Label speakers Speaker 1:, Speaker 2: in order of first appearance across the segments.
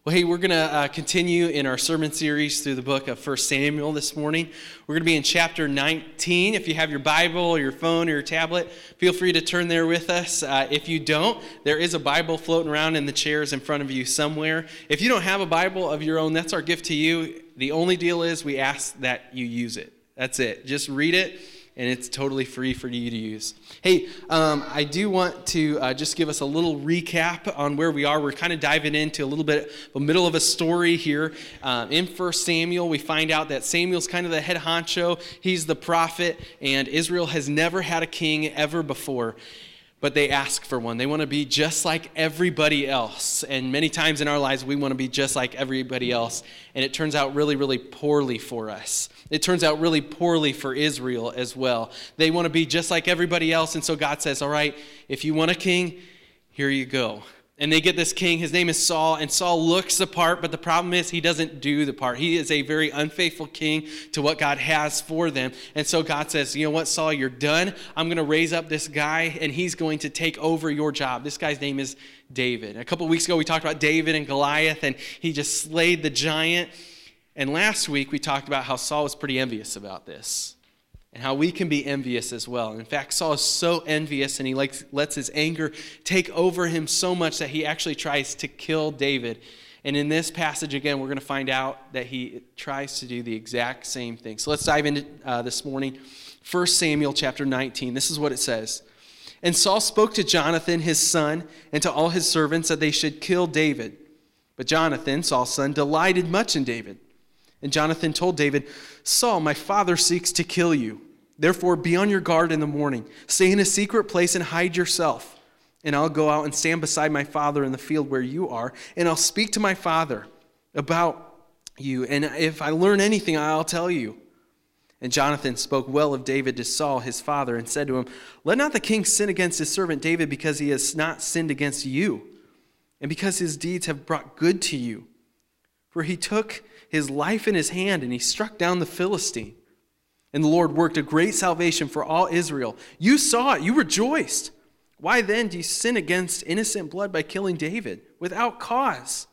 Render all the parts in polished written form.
Speaker 1: Well, hey, we're going to continue in our sermon series through the book of 1 Samuel this morning. We're going to be in chapter 19. If you have your Bible or your phone or your tablet, feel free to turn there with us. If you don't, there is a Bible floating around in the chairs in front of you somewhere. If you don't have a Bible of your own, that's our gift to you. The only deal is we ask that you use it. That's it. Just read it, and it's totally free for you to use. Hey, I do want to just give us a little recap on where we are. We're kind of diving into a little bit the middle of a story here. In 1 Samuel, we find out that Samuel's kind of the head honcho. He's the prophet, and Israel has never had a king ever before. But they ask for one. They want to be just like everybody else. And many times in our lives, we want to be just like everybody else. And it turns out really, really poorly for us. It turns out really poorly for Israel as well. They want to be just like everybody else. And so God says, all right, if you want a king, here you go. And they get this king. His name is Saul. And Saul looks the part, but the problem is he doesn't do the part. He is a very unfaithful king to what God has for them. And so God says, you know what, Saul, you're done. I'm going to raise up this guy, and he's going to take over your job. This guy's name is David. A couple of weeks ago, we talked about David and Goliath, and he just slayed the giant. And last week, we talked about how Saul was pretty envious about this and how we can be envious as well. In fact, Saul is so envious, and he lets his anger take over him so much that he actually tries to kill David. And in this passage, again, we're going to find out that he tries to do the exact same thing. So let's dive into this morning. 1 Samuel chapter 19. This is what it says. And Saul spoke to Jonathan, his son, and to all his servants that they should kill David. But Jonathan, Saul's son, delighted much in David. And Jonathan told David, Saul, my father seeks to kill you. Therefore, be on your guard in the morning. Stay in a secret place and hide yourself. And I'll go out and stand beside my father in the field where you are, and I'll speak to my father about you. And if I learn anything, I'll tell you. And Jonathan spoke well of David to Saul, his father, and said to him, let not the king sin against his servant David, because he has not sinned against you, and because his deeds have brought good to you. For he took his life in his hand, and he struck down the Philistine. And the Lord worked a great salvation for all Israel. You saw it. You rejoiced. Why then do you sin against innocent blood by killing David without cause?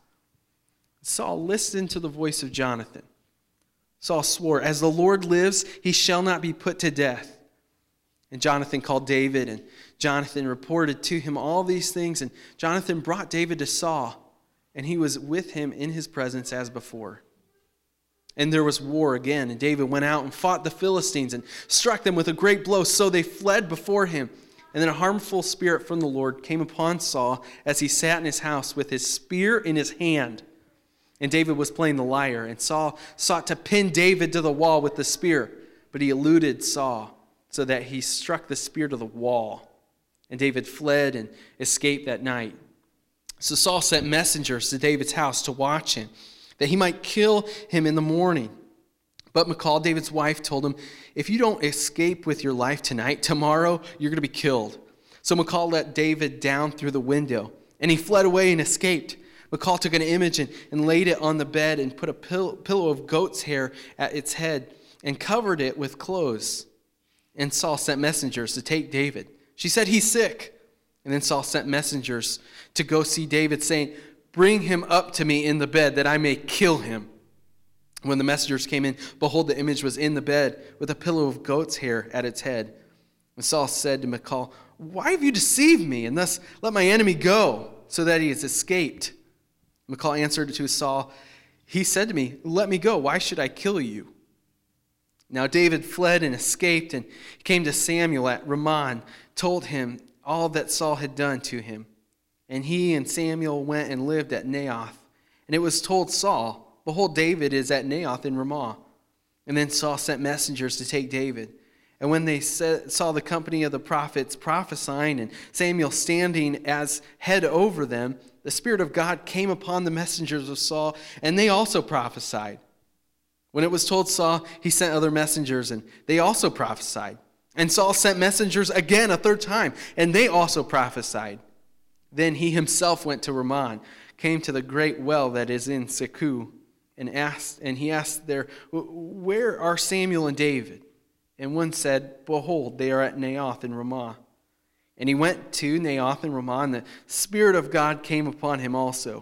Speaker 1: Saul listened to the voice of Jonathan. Saul swore, as the Lord lives, he shall not be put to death. And Jonathan called David, and Jonathan reported to him all these things. And Jonathan brought David to Saul, and he was with him in his presence as before. And there was war again, and David went out and fought the Philistines and struck them with a great blow, so they fled before him. And then a harmful spirit from the Lord came upon Saul as he sat in his house with his spear in his hand. And David was playing the lyre, and Saul sought to pin David to the wall with the spear, but he eluded Saul, so that he struck the spear to the wall. And David fled and escaped that night. So Saul sent messengers to David's house to watch him, that he might kill him in the morning. But Michal, David's wife, told him, if you don't escape with your life tonight, tomorrow you're going to be killed. So Michal let David down through the window, and he fled away and escaped. Michal took an image and laid it on the bed and put a pillow of goat's hair at its head and covered it with clothes. And Saul sent messengers to take David. She said, he's sick. And then Saul sent messengers to go see David, saying, bring him up to me in the bed, that I may kill him. When the messengers came in, behold, the image was in the bed, with a pillow of goat's hair at its head. And Saul said to Michal, why have you deceived me, and thus let my enemy go, so that he has escaped? Michal answered to Saul, he said to me, let me go, why should I kill you? Now David fled and escaped, and came to Samuel at Ramah, told him all that Saul had done to him. And he and Samuel went and lived at Naioth. And it was told Saul, behold, David is at Naioth in Ramah. And then Saul sent messengers to take David. And when they saw the company of the prophets prophesying, and Samuel standing as head over them, the Spirit of God came upon the messengers of Saul, and they also prophesied. When it was told Saul, he sent other messengers, and they also prophesied. And Saul sent messengers again a third time, and they also prophesied. Then he himself went to Ramah, came to the great well that is in Seku, and he asked there, where are Samuel and David? And one said, behold, they are at Naioth in Ramah. And he went to Naioth in Ramah, and the Spirit of God came upon him also.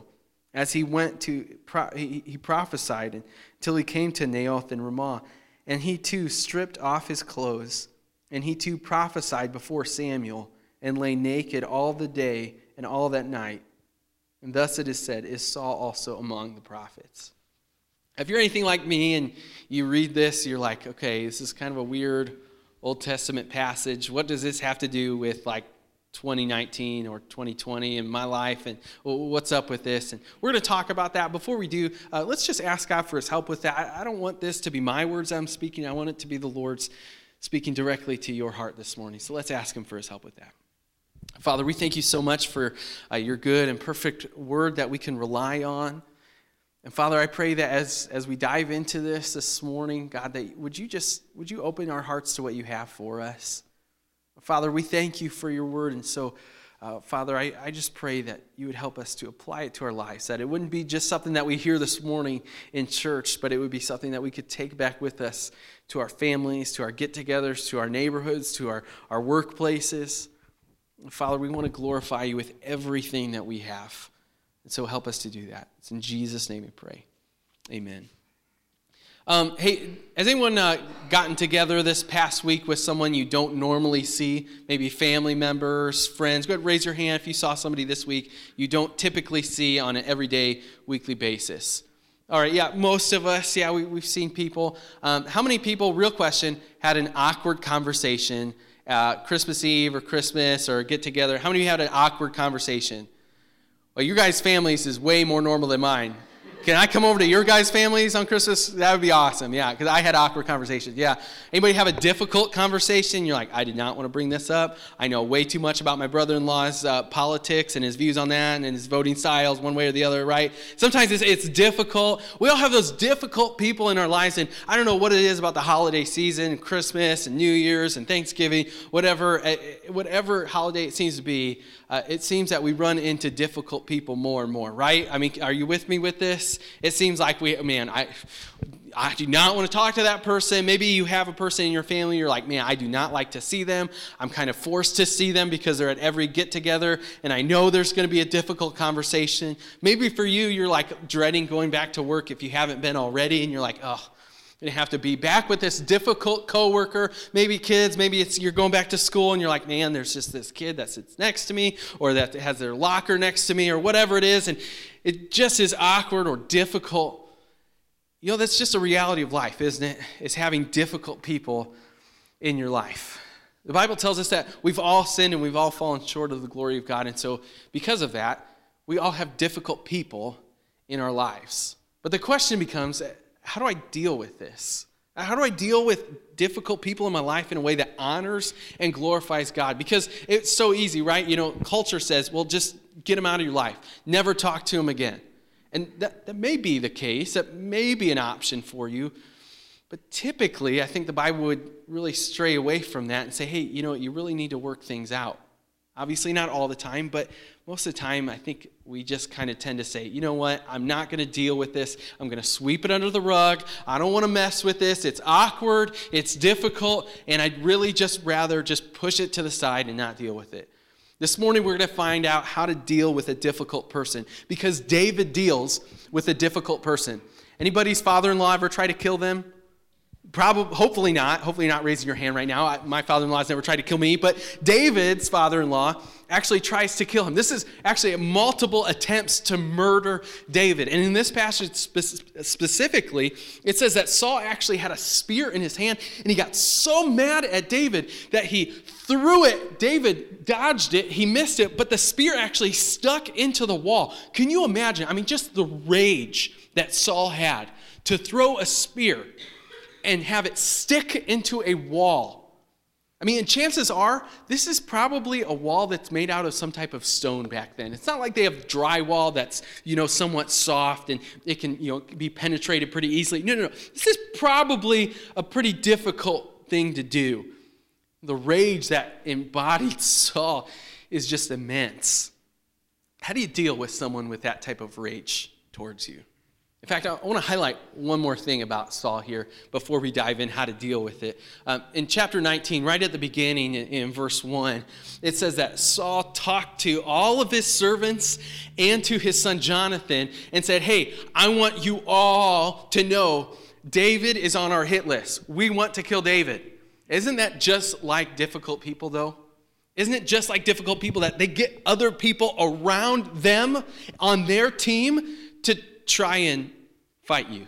Speaker 1: As he went he prophesied until he came to Naoth in Ramah. And he too stripped off his clothes, and he too prophesied before Samuel, and lay naked all the day and all that night. And thus it is said, is Saul also among the prophets? If you're anything like me and you read this, you're like, okay, this is kind of a weird Old Testament passage. What does this have to do with like 2019 or 2020 in my life, and what's up with this? And we're going to talk about that. Before we do, let's just ask God for his help with that. I don't want this to be my words I'm speaking. I want it to be the Lord's speaking directly to your heart this morning. So let's ask him for his help with that. Father, we thank you so much for your good and perfect word that we can rely on. And Father, I pray that as we dive into this morning, God, that would you open our hearts to what you have for us? Father, we thank you for your word. And so, Father, I just pray that you would help us to apply it to our lives, that it wouldn't be just something that we hear this morning in church, but it would be something that we could take back with us to our families, to our get-togethers, to our neighborhoods, to our workplaces. Father, we want to glorify you with everything that we have. And so help us to do that. It's in Jesus' name we pray. Amen. Hey, has anyone gotten together this past week with someone you don't normally see? Maybe family members, friends. Go ahead and raise your hand if you saw somebody this week you don't typically see on an everyday, weekly basis. All right, yeah, most of us, yeah, we've seen people. How many people, real question, had an awkward conversation Christmas Eve or Christmas or get together? How many of you had an awkward conversation? Well, your guys' families is way more normal than mine. Can I come over to your guys' families on Christmas? That would be awesome, yeah, because I had awkward conversations, yeah. Anybody have a difficult conversation? You're like, I did not want to bring this up. I know way too much about my brother-in-law's politics and his views on that and his voting styles one way or the other, right? Sometimes it's difficult. We all have those difficult people in our lives, and I don't know what it is about the holiday season, Christmas and New Year's and Thanksgiving, whatever holiday it seems to be, it seems that we run into difficult people more and more, right? I mean, are you with me with this? It seems like I do not want to talk to that person. Maybe you have a person in your family, you're like, man, I do not like to see them. I'm kind of forced to see them because they're at every get-together, and I know there's going to be a difficult conversation. Maybe for you, you're like dreading going back to work if you haven't been already, and you're like, oh, I'm going to have to be back with this difficult coworker. Maybe kids, maybe you're going back to school, and you're like, man, there's just this kid that sits next to me, or that has their locker next to me, or whatever it is, and it just is awkward or difficult. You know, that's just a reality of life, isn't it? Is having difficult people in your life. The Bible tells us that we've all sinned and we've all fallen short of the glory of God. And so because of that, we all have difficult people in our lives. But the question becomes, how do I deal with this? How do I deal with difficult people in my life in a way that honors and glorifies God? Because it's so easy, right? You know, culture says, well, just get them out of your life. Never talk to them again. And that may be the case. That may be an option for you. But typically, I think the Bible would really stray away from that and say, hey, you know, you really need to work things out. Obviously, not all the time, but most of the time, I think we just kind of tend to say, you know what, I'm not going to deal with this. I'm going to sweep it under the rug. I don't want to mess with this. It's awkward. It's difficult. And I'd really just rather just push it to the side and not deal with it. This morning, we're going to find out how to deal with a difficult person, because David deals with a difficult person. Anybody's father-in-law ever try to kill them? Probably, hopefully not. Hopefully not raising your hand right now. My father-in-law's never tried to kill me, but David's father-in-law actually tries to kill him. This is actually multiple attempts to murder David. And in this passage specifically, it says that Saul actually had a spear in his hand, and he got so mad at David that he threw it. David dodged it. He missed it, but the spear actually stuck into the wall. Can you imagine? I mean, just the rage that Saul had to throw a spear and have it stick into a wall. I mean, and chances are, this is probably a wall that's made out of some type of stone back then. It's not like they have drywall that's, you know, somewhat soft and it can, you know, be penetrated pretty easily. No. This is probably a pretty difficult thing to do. The rage that embodied Saul is just immense. How do you deal with someone with that type of rage towards you? In fact, I want to highlight one more thing about Saul here before we dive in how to deal with it. In chapter 19, right at the beginning in verse 1, it says that Saul talked to all of his servants and to his son Jonathan and said, hey, I want you all to know David is on our hit list. We want to kill David. Isn't that just like difficult people, though? Isn't it just like difficult people that they get other people around them on their team to try and fight you?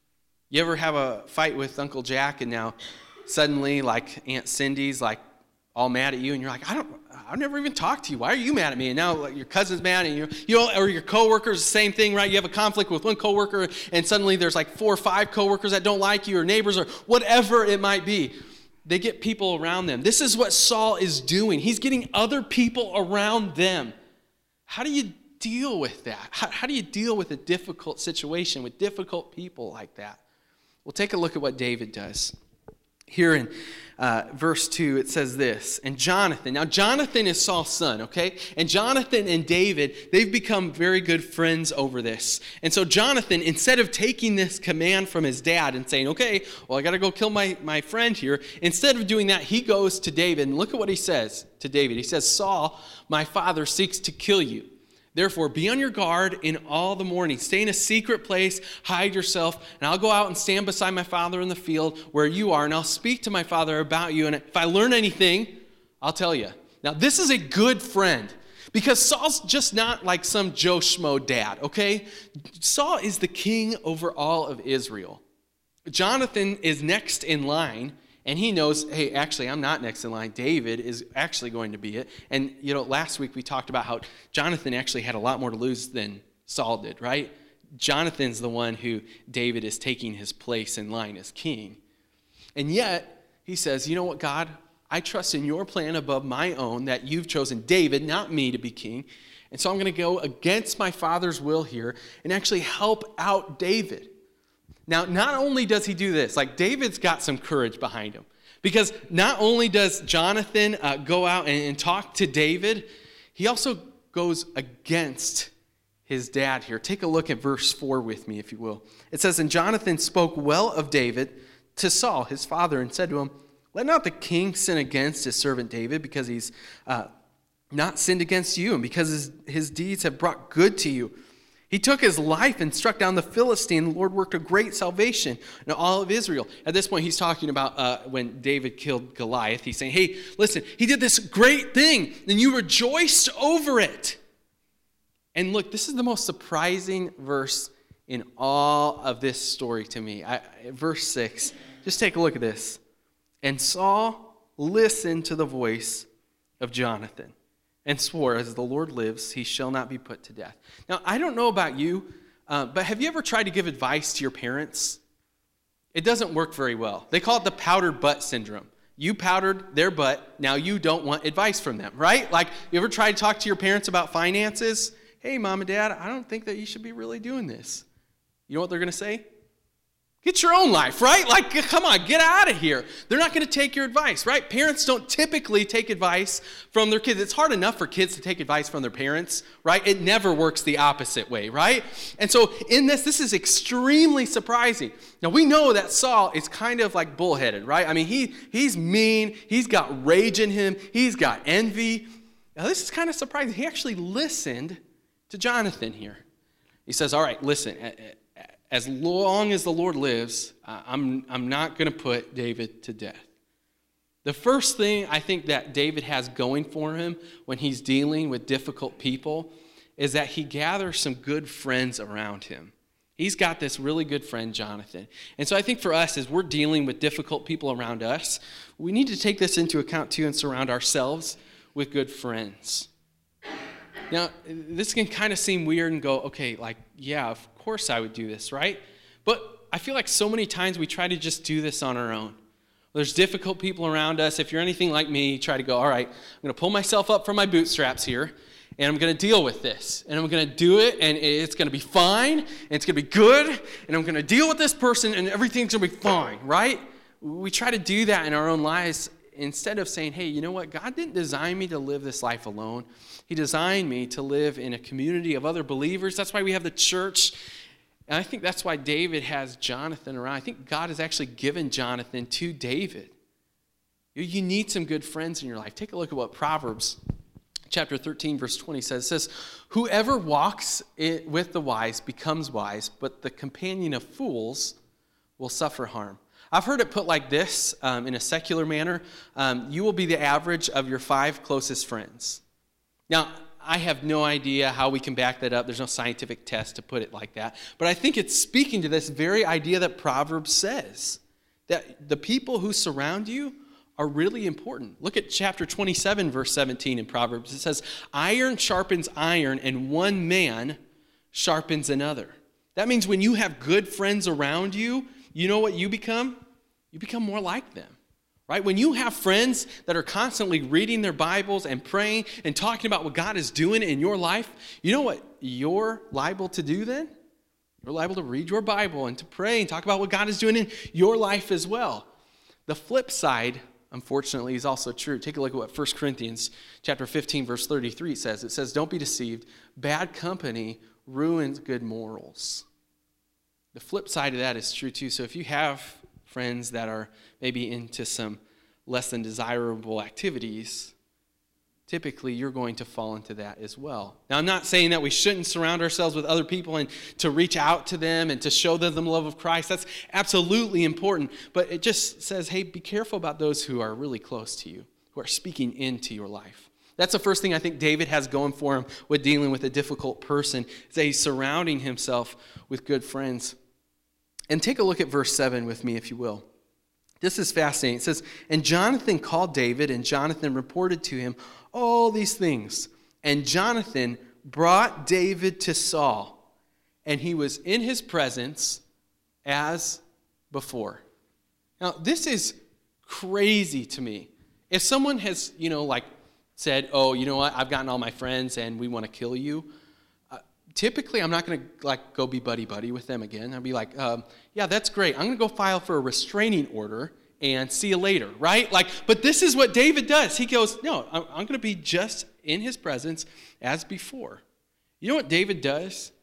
Speaker 1: You ever have a fight with Uncle Jack and now suddenly like Aunt Cindy's like all mad at you and you're like, I've never even talked to you. Why are you mad at me? And now like, your cousin's mad and or your coworkers, the same thing, right? You have a conflict with one coworker and suddenly there's like 4 or 5 coworkers that don't like you or neighbors or whatever it might be. They get people around them. This is what Saul is doing. He's getting other people around them. How do you deal with that? How do you deal with a difficult situation with difficult people like that? Well, take a look at what David does. Here in verse 2, it says this, and Jonathan. Now, Jonathan is Saul's son, okay? And Jonathan and David, they've become very good friends over this. And so Jonathan, instead of taking this command from his dad and saying, okay, well, I got to go kill my friend here, instead of doing that, he goes to David. And look at what he says to David. He says, Saul, my father, seeks to kill you. Therefore, be on your guard in all the morning. Stay in a secret place, hide yourself, and I'll go out and stand beside my father in the field where you are, and I'll speak to my father about you, and if I learn anything, I'll tell you. Now, this is a good friend, because Saul's just not like some Joe Schmo dad, okay? Saul is the king over all of Israel. Jonathan is next in line, and he knows, hey, actually, I'm not next in line. David is actually going to be it. And, last week we talked about how Jonathan actually had a lot more to lose than Saul did, right? Jonathan's the one who David is taking his place in line as king. And yet, he says, you know what, God? I trust in your plan above my own that you've chosen David, not me, to be king. And so I'm going to go against my father's will here and actually help out David. Now, not only does he do this, like David's got some courage behind him. Because not only does Jonathan go out and talk to David, he also goes against his dad here. Take a look at verse 4 with me, if you will. It says, and Jonathan spoke well of David to Saul, his father, and said to him, let not the king sin against his servant David, because he's not sinned against you, and because his deeds have brought good to you. He took his life and struck down the Philistine. The Lord worked a great salvation in all of Israel. At this point, he's talking about when David killed Goliath. He's saying, hey, listen, he did this great thing, and you rejoiced over it. And look, this is the most surprising verse in all of this story to me. Verse 6, just take a look at this. And Saul listened to the voice of Jonathan and swore, as the Lord lives, he shall not be put to death. Now, I don't know about you, but have you ever tried to give advice to your parents? It doesn't work very well. They call it the powdered butt syndrome. You powdered their butt, now you don't want advice from them, right? Like, you ever tried to talk to your parents about finances? Hey, mom and dad, I don't think that you should be really doing this. You know what they're going to say? Get your own life, right? Like, come on, get out of here. They're not going to take your advice, right? Parents don't typically take advice from their kids. It's hard enough for kids to take advice from their parents, right? It never works the opposite way, right? And so in this is extremely surprising. Now, we know that Saul is kind of like bullheaded, right? I mean, he's mean. He's got rage in him. He's got envy. Now, this is kind of surprising. He actually listened to Jonathan here. He says, all right, listen, as long as the Lord lives, I'm not going to put David to death. The first thing I think that David has going for him when he's dealing with difficult people is that he gathers some good friends around him. He's got this really good friend, Jonathan. And so I think for us, as we're dealing with difficult people around us, we need to take this into account too and surround ourselves with good friends. Now, this can kind of seem weird and go, okay, like, yeah, of course I would do this, right? But I feel like so many times we try to just do this on our own. There's difficult people around us. If you're anything like me, you try to go, all right, I'm going to pull myself up from my bootstraps here, and I'm going to deal with this. And I'm going to do it, and it's going to be fine, and it's going to be good, and I'm going to deal with this person, and everything's going to be fine, right? We try to do that in our own lives instead of saying, hey, you know what? God didn't design me to live this life alone. He designed me to live in a community of other believers. That's why we have the church. And I think that's why David has Jonathan around. I think God has actually given Jonathan to David. You need some good friends in your life. Take a look at what Proverbs chapter 13, verse 20 says. It says, whoever walks with the wise becomes wise, but the companion of fools will suffer harm. I've heard it put like this in a secular manner. You will be the average of your 5 closest friends. Now, I have no idea how we can back that up. There's no scientific test to put it like that. But I think it's speaking to this very idea that Proverbs says, that the people who surround you are really important. Look at chapter 27, verse 17 in Proverbs. It says, iron sharpens iron, and one man sharpens another. That means when you have good friends around you, you know what you become? You become more like them. Right? When you have friends that are constantly reading their Bibles and praying and talking about what God is doing in your life, you know what you're liable to do then? You're liable to read your Bible and to pray and talk about what God is doing in your life as well. The flip side, unfortunately, is also true. Take a look at what 1 Corinthians chapter 15, verse 33 says. It says, don't be deceived. Bad company ruins good morals. The flip side of that is true too. So if you have friends that are maybe into some less than desirable activities, typically you're going to fall into that as well. Now, I'm not saying that we shouldn't surround ourselves with other people and to reach out to them and to show them the love of Christ. That's absolutely important. But it just says, hey, be careful about those who are really close to you, who are speaking into your life. That's the first thing I think David has going for him with dealing with a difficult person, is that he's surrounding himself with good friends. And take a look at verse 7 with me, if you will. This is fascinating. It says, and Jonathan called David, and Jonathan reported to him all these things. And Jonathan brought David to Saul, and he was in his presence as before. Now, this is crazy to me. If someone has, said, oh, you know what, I've gotten all my friends, and we want to kill you, typically, I'm not going to go be buddy-buddy with them again. I'll be like, yeah, that's great. I'm going to go file for a restraining order and see you later, right? But this is what David does. He goes, no, I'm going to be just in his presence as before. You know what David does?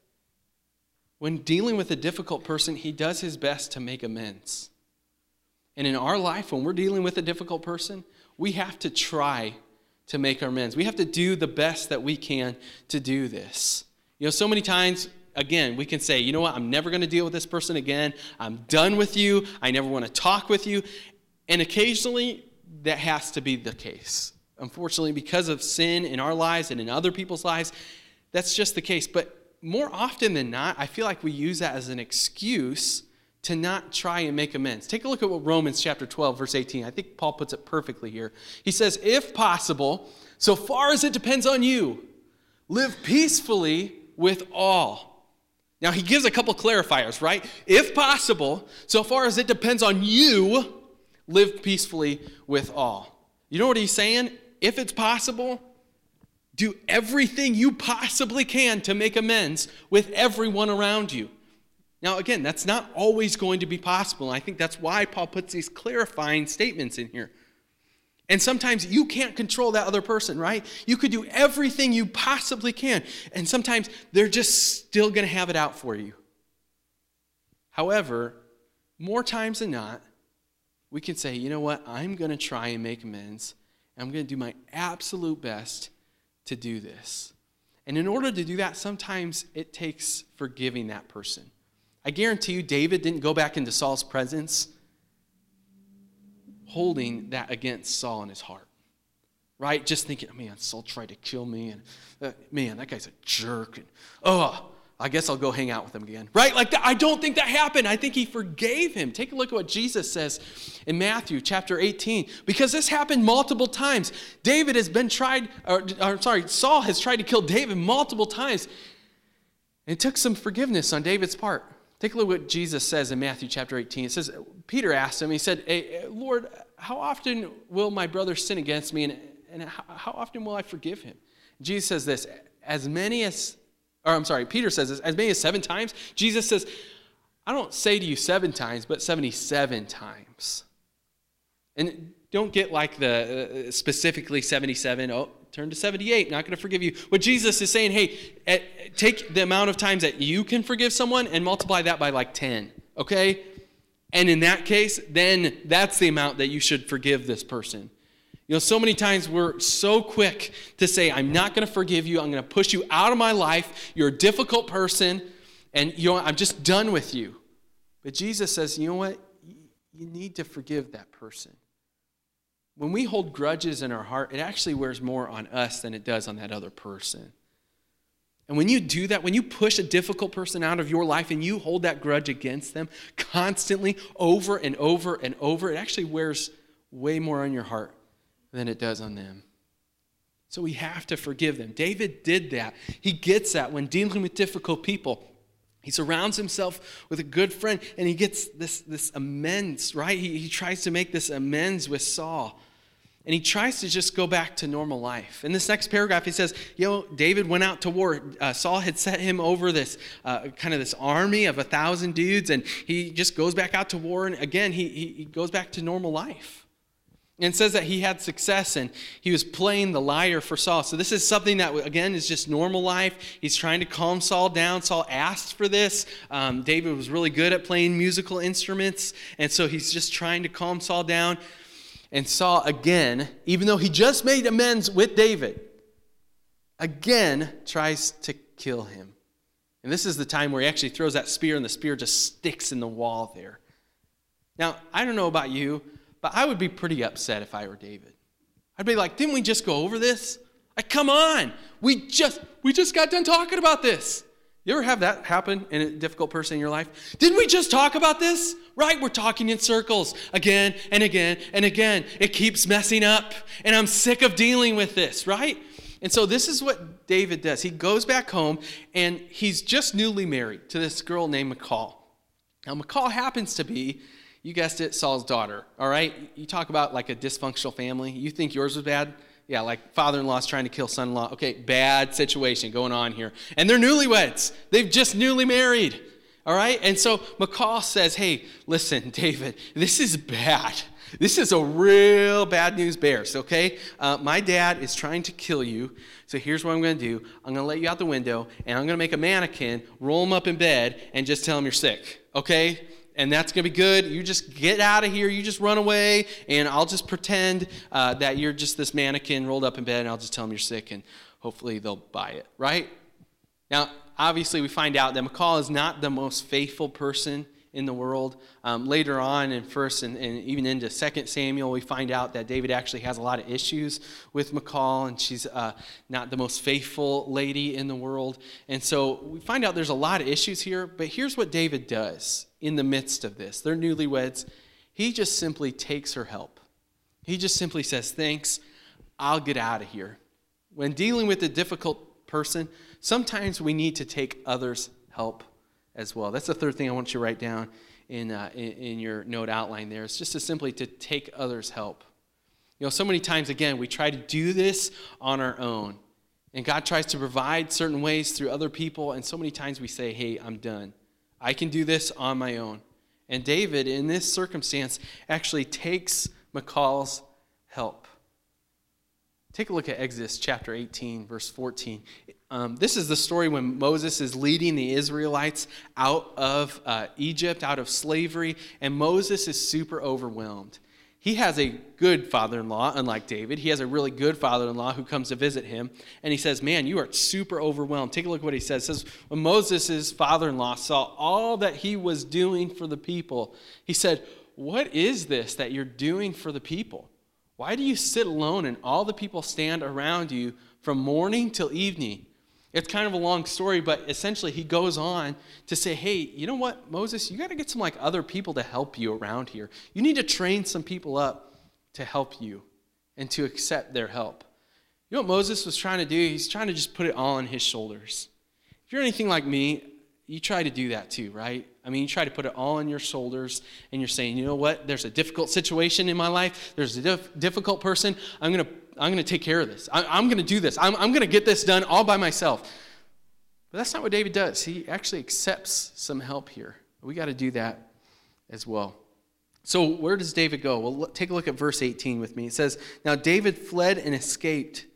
Speaker 1: When dealing with a difficult person, he does his best to make amends. And in our life, when we're dealing with a difficult person, we have to try to make amends. We have to do the best that we can to do this. So many times, again, we can say, you know what, I'm never going to deal with this person again. I'm done with you. I never want to talk with you. And occasionally, that has to be the case. Unfortunately, because of sin in our lives and in other people's lives, that's just the case. But more often than not, I feel like we use that as an excuse to not try and make amends. Take a look at what Romans chapter 12, verse 18. I think Paul puts it perfectly here. He says, if possible, so far as it depends on you, live peacefully with all. Now, he gives a couple clarifiers, right? If possible, so far as it depends on you, live peacefully with all. You know what he's saying? If it's possible, do everything you possibly can to make amends with everyone around you. Now, again, that's not always going to be possible. And I think that's why Paul puts these clarifying statements in here. And sometimes you can't control that other person, right? You could do everything you possibly can. And sometimes they're just still going to have it out for you. However, more times than not, we can say, you know what? I'm going to try and make amends. And I'm going to do my absolute best to do this. And in order to do that, sometimes it takes forgiving that person. I guarantee you, David didn't go back into Saul's presence holding that against Saul in his heart, right? Just thinking, man, Saul tried to kill me, and man, that guy's a jerk, and I guess I'll go hang out with him again, right? I don't think that happened. I think he forgave him. Take a look at what Jesus says in Matthew chapter 18, because this happened multiple times. Saul has tried to kill David multiple times, and it took some forgiveness on David's part. Take a look at what Jesus says in Matthew chapter 18. It says, Peter asked him, he said, hey, Lord, how often will my brother sin against me, and how often will I forgive him? Jesus says this, Peter says this, as many as 7 times. Jesus says, I don't say to you 7 times, but 77 times. And don't get the specifically 77, turn to 78, not going to forgive you. What Jesus is saying, hey, take the amount of times that you can forgive someone and multiply that by like 10, okay? And in that case, then that's the amount that you should forgive this person. You know, so many times we're so quick to say, I'm not going to forgive you. I'm going to push you out of my life. You're a difficult person, and I'm just done with you. But Jesus says, you know what? You need to forgive that person. When we hold grudges in our heart, it actually wears more on us than it does on that other person. And when you do that, when you push a difficult person out of your life and you hold that grudge against them constantly over and over and over, it actually wears way more on your heart than it does on them. So we have to forgive them. David did that. He gets that when dealing with difficult people. He surrounds himself with a good friend, and he gets this amends, right? He tries to make this amends with Saul. And he tries to just go back to normal life. In this next paragraph, he says, David went out to war. Saul had set him over this kind of this army of 1,000 dudes, and he just goes back out to war. And again, he goes back to normal life. And it says that he had success and he was playing the lyre for Saul. So this is something that, again, is just normal life. He's trying to calm Saul down. Saul asked for this. David was really good at playing musical instruments. And so he's just trying to calm Saul down. And Saul, again, even though he just made amends with David, again tries to kill him. And this is the time where he actually throws that spear and the spear just sticks in the wall there. Now, I don't know about you, but I would be pretty upset if I were David. I'd be like, didn't we just go over this? Like, come on. We just got done talking about this. You ever have that happen in a difficult person in your life? Didn't we just talk about this? Right? We're talking in circles again and again and again. It keeps messing up, and I'm sick of dealing with this, right? And so this is what David does. He goes back home, and he's just newly married to this girl named Michal. Now, Michal happens to be, you guessed it, Saul's daughter, all right? You talk about like a dysfunctional family. You think yours was bad? Yeah, like father-in-law's trying to kill son-in-law. Okay, bad situation going on here. And they're newlyweds. They've just newly married, all right? And so Michal says, hey, listen, David, this is bad. This is a real bad news bears, okay? My dad is trying to kill you, so here's what I'm going to do. I'm going to let you out the window, and I'm going to make a mannequin, roll him up in bed, and just tell him you're sick, okay? And that's going to be good. You just get out of here. You just run away, and I'll just pretend that you're just this mannequin rolled up in bed, and I'll just tell them you're sick, and hopefully they'll buy it, right? Now, obviously, we find out that Michal is not the most faithful person in the world. Later on in 1st and even into 2nd Samuel, we find out that David actually has a lot of issues with Michal, and she's not the most faithful lady in the world. And so we find out there's a lot of issues here, but here's what David does in the midst of this. They're newlyweds. He just simply takes her help. He just simply says, thanks, I'll get out of here. When dealing with a difficult person, sometimes we need to take others' help as well. That's the third thing I want you to write down in your note outline there. It's just simply to take others' help. You know, so many times, again, we try to do this on our own. And God tries to provide certain ways through other people. And so many times we say, hey, I'm done. I can do this on my own. And David, in this circumstance, actually takes Michal's help. Take a look at Exodus chapter 18, verse 14. This is the story when Moses is leading the Israelites out of Egypt, out of slavery, and Moses is super overwhelmed. He has a good father-in-law, unlike David. He has a really good father-in-law who comes to visit him, and he says, man, you are super overwhelmed. Take a look at what he says. It says, when Moses' father-in-law saw all that he was doing for the people, he said, what is this that you're doing for the people? Why do you sit alone and all the people stand around you from morning till evening? It's kind of a long story, but essentially he goes on to say, hey, you know what, Moses, you got to get some other people to help you around here. You need to train some people up to help you and to accept their help. You know what Moses was trying to do? He's trying to just put it all on his shoulders. If you're anything like me, you try to do that too, right? I mean, you try to put it all on your shoulders, and you're saying, you know what, there's a difficult situation in my life. There's a difficult person. I'm going to take care of this. I'm going to do this. I'm going to get this done all by myself. But that's not what David does. He actually accepts some help here. We got to do that as well. So where does David go? Well, take a look at verse 18 with me. It says, now David fled and escaped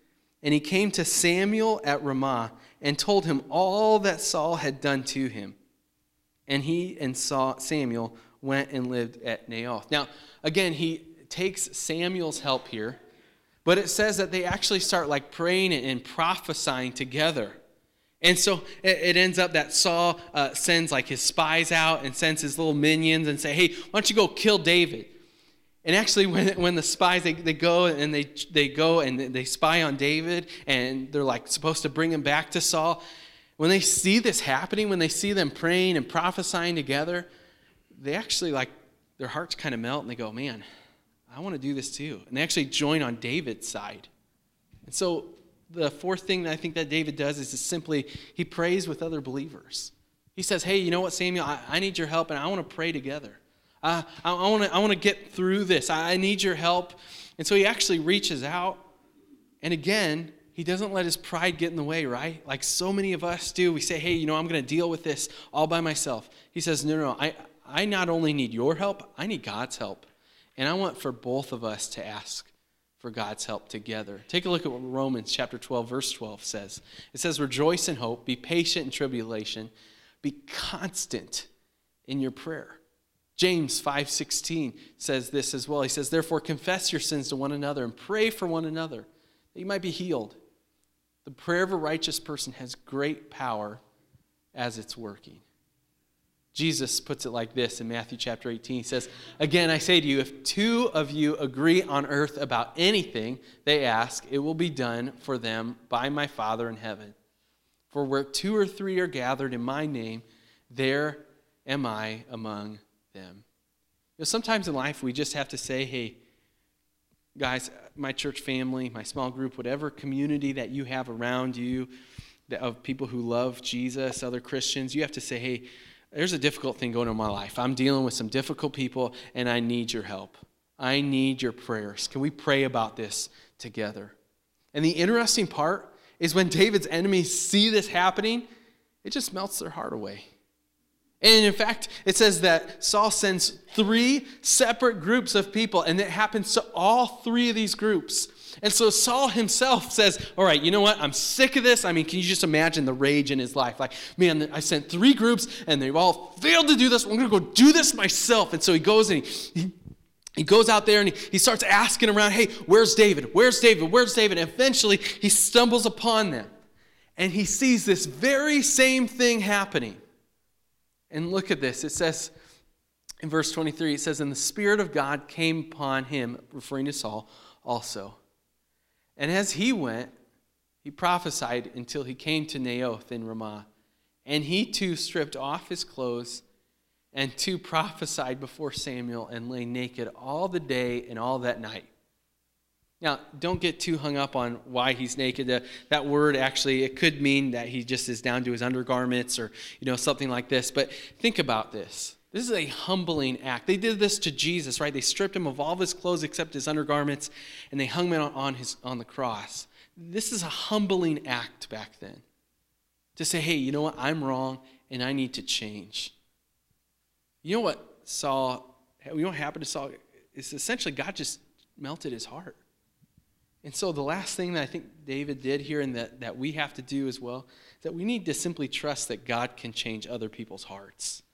Speaker 1: And he came to Samuel at Ramah and told him all that Saul had done to him. And he and Samuel went and lived at Naioth. Now, again, he takes Samuel's help here, but it says that they actually start like praying and prophesying together. And so it ends up that Saul sends like his spies out and sends his little minions and say, hey, why don't you go kill David? And actually, when the spies, they go and they spy on David, and they're like supposed to bring him back to Saul. When they see this happening, when they see them praying and prophesying together, they actually like, their hearts kind of melt and they go, man, I want to do this too. And they actually join on David's side. And so the fourth thing that I think that David does is just simply, he prays with other believers. He says, hey, you know what, Samuel, I need your help and I want to pray together. I want to get through this. I need your help. And so he actually reaches out. And again, he doesn't let his pride get in the way, right? Like so many of us do. We say, hey, you know, I'm going to deal with this all by myself. He says, no, I not only need your help, I need God's help. And I want for both of us to ask for God's help together. Take a look at what Romans chapter 12, verse 12 says. It says, rejoice in hope, be patient in tribulation, be constant in your prayer. James 5:16 says this as well. He says, therefore confess your sins to one another and pray for one another that you might be healed. The prayer of a righteous person has great power as it's working. Jesus puts it like this in Matthew chapter 18. He says, again, I say to you, if two of you agree on earth about anything they ask, it will be done for them by my Father in heaven. For where 2 or 3 are gathered in my name, there am I among them. You know, sometimes in life we just have to say, hey, guys, my church family, my small group, whatever community that you have around you of people who love Jesus, other Christians, you have to say, hey, there's a difficult thing going on in my life. I'm dealing with some difficult people and I need your help. I need your prayers. Can we pray about this together? And the interesting part is when David's enemies see this happening, it just melts their heart away. And in fact, it says that Saul sends 3 separate groups of people, and it happens to all 3 of these groups. And so Saul himself says, all right, you know what? I'm sick of this. I mean, can you just imagine the rage in his life? Like, man, I sent 3 groups, and they've all failed to do this. I'm going to go do this myself. And so he goes and he goes out there, and he starts asking around, hey, where's David? Where's David? Where's David? And eventually, he stumbles upon them, and he sees this very same thing happening. And look at this. It says in verse 23, it says, and the Spirit of God came upon him, referring to Saul, also. And as he went, he prophesied until he came to Naioth in Ramah. And he too stripped off his clothes and too prophesied before Samuel and lay naked all the day and all that night. Now, don't get too hung up on why he's naked. That word actually, it could mean that he just is down to his undergarments or, something like this. But think about this. This is a humbling act. They did this to Jesus, right? They stripped him of all of his clothes except his undergarments, and they hung him on the cross. This is a humbling act back then. To say, hey, you know what? I'm wrong, and I need to change. You know what happened to Saul? It's essentially God just melted his heart. And so the last thing that I think David did here and that we have to do as well, is that we need to simply trust that God can change other people's hearts.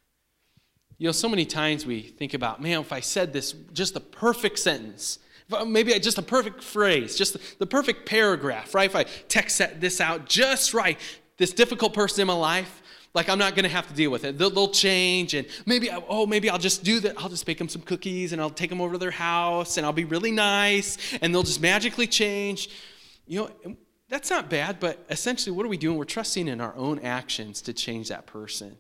Speaker 1: So many times we think about, man, if I said this, just the perfect sentence, maybe just a perfect phrase, just the perfect paragraph, right? If I text this out just right, this difficult person in my life, like I'm not going to have to deal with it. They'll change, and maybe I'll just do that. I'll just bake them some cookies, and I'll take them over to their house, and I'll be really nice, and they'll just magically change. That's not bad, but essentially what are we doing? We're trusting in our own actions to change that person.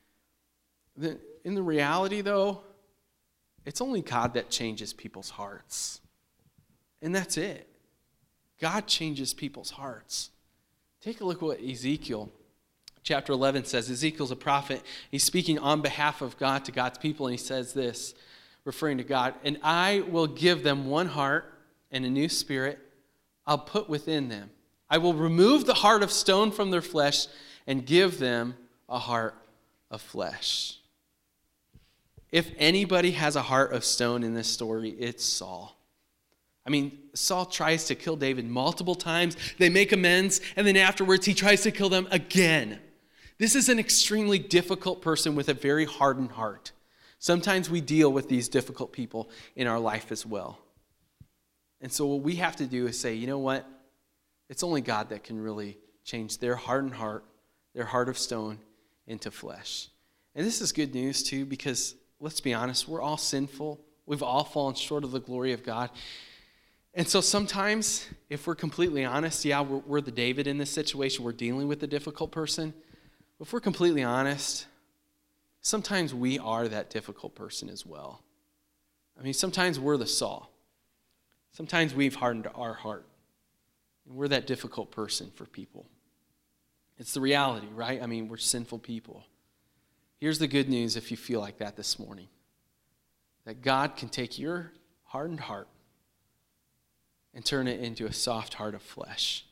Speaker 1: In the reality, though, it's only God that changes people's hearts. And that's it. God changes people's hearts. Take a look at what Ezekiel chapter 11 says. Ezekiel's a prophet. He's speaking on behalf of God to God's people, and he says this, referring to God, and I will give them one heart and a new spirit I'll put within them. I will remove the heart of stone from their flesh and give them a heart of flesh. If anybody has a heart of stone in this story, it's Saul. I mean, Saul tries to kill David multiple times. They make amends, and then afterwards he tries to kill them again. This is an extremely difficult person with a very hardened heart. Sometimes we deal with these difficult people in our life as well. And so what we have to do is say, you know what? It's only God that can really change their hardened heart, their heart of stone, into flesh. And this is good news too, because let's be honest, we're all sinful. We've all fallen short of the glory of God. And so sometimes, if we're completely honest, yeah, we're the David in this situation. We're dealing with a difficult person. If we're completely honest, sometimes we are that difficult person as well. I mean, sometimes we're the Saul. Sometimes we've hardened our heart. And we're that difficult person for people. It's the reality, right? I mean, we're sinful people. Here's the good news if you feel like that this morning. That God can take your hardened heart and turn it into a soft heart of flesh.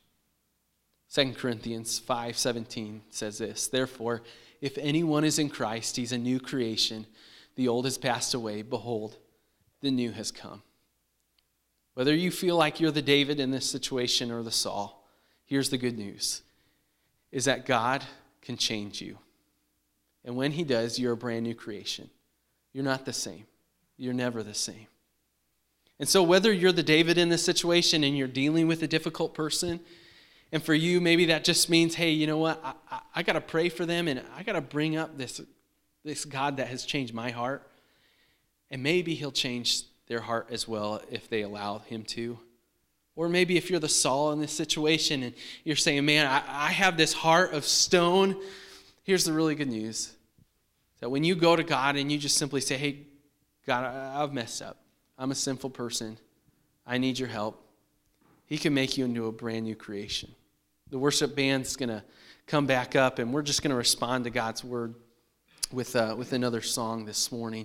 Speaker 1: 2 Corinthians 5:17 says this, "Therefore, if anyone is in Christ, he's a new creation. The old has passed away. Behold, the new has come." Whether you feel like you're the David in this situation or the Saul, here's the good news, is that God can change you. And when he does, you're a brand new creation. You're not the same. You're never the same. And so whether you're the David in this situation and you're dealing with a difficult person, and for you, maybe that just means, hey, you know what? I got to pray for them, and I got to bring up this God that has changed my heart. And maybe he'll change their heart as well if they allow him to. Or maybe if you're the Saul in this situation and you're saying, man, I have this heart of stone. Here's the really good news. That when you go to God and you just simply say, hey, God, I've messed up. I'm a sinful person. I need your help. He can make you into a brand new creation. The worship band's going to come back up, and we're just going to respond to God's word with another song this morning.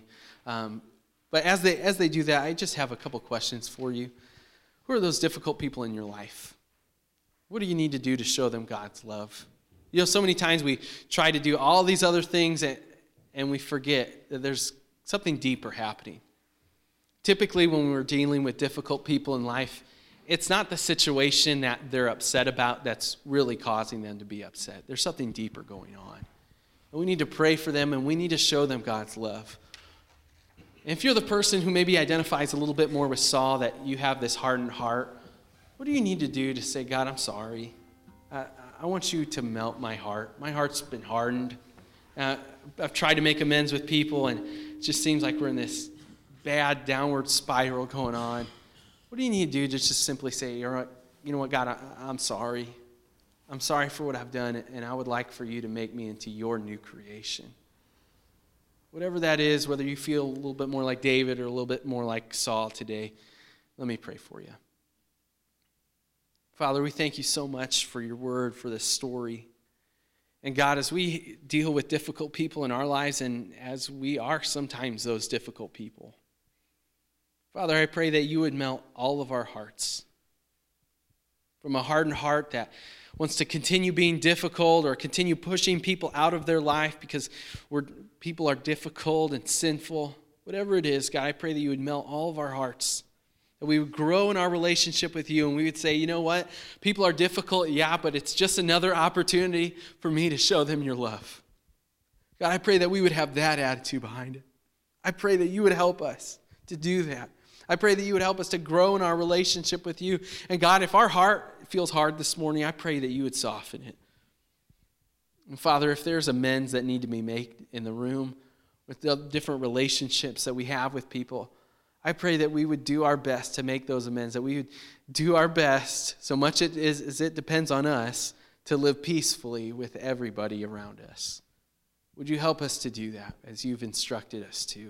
Speaker 1: But as they do that, I just have a couple questions for you. Who are those difficult people in your life? What do you need to do to show them God's love? You know, so many times we try to do all these other things and we forget that there's something deeper happening. Typically, when we're dealing with difficult people in life, it's not the situation that they're upset about that's really causing them to be upset. There's something deeper going on. And we need to pray for them, and we need to show them God's love. And if you're the person who maybe identifies a little bit more with Saul, that you have this hardened heart, what do you need to do to say, God, I'm sorry. I want you to melt my heart. My heart's been hardened. I've tried to make amends with people, and it just seems like we're in this bad downward spiral going on. What do you need to do to just simply say, you know what, God, I'm sorry. I'm sorry for what I've done, and I would like for you to make me into your new creation. Whatever that is, whether you feel a little bit more like David or a little bit more like Saul today, let me pray for you. Father, we thank you so much for your word, for this story. And God, as we deal with difficult people in our lives, and as we are sometimes those difficult people, Father, I pray that you would melt all of our hearts. From a hardened heart that wants to continue being difficult or continue pushing people out of their life because people are difficult and sinful. Whatever it is, God, I pray that you would melt all of our hearts. That we would grow in our relationship with you, and we would say, you know what? People are difficult, yeah, but it's just another opportunity for me to show them your love. God, I pray that we would have that attitude behind it. I pray that you would help us to do that. I pray that you would help us to grow in our relationship with you. And God, if our heart feels hard this morning, I pray that you would soften it. And Father, if there's amends that need to be made in the room with the different relationships that we have with people, I pray that we would do our best to make those amends, that we would do our best, so much as it depends on us, to live peacefully with everybody around us. Would you help us to do that as you've instructed us to?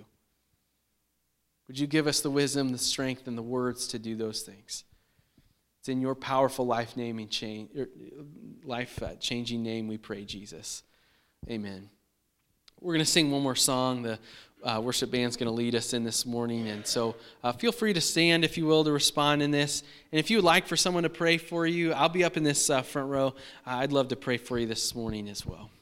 Speaker 1: Would you give us the wisdom, the strength, and the words to do those things? It's in your powerful life-changing name we pray, Jesus. Amen. We're going to sing one more song. The worship band's going to lead us in this morning. And so feel free to stand, if you will, to respond in this. And if you would like for someone to pray for you, I'll be up in this front row. I'd love to pray for you this morning as well.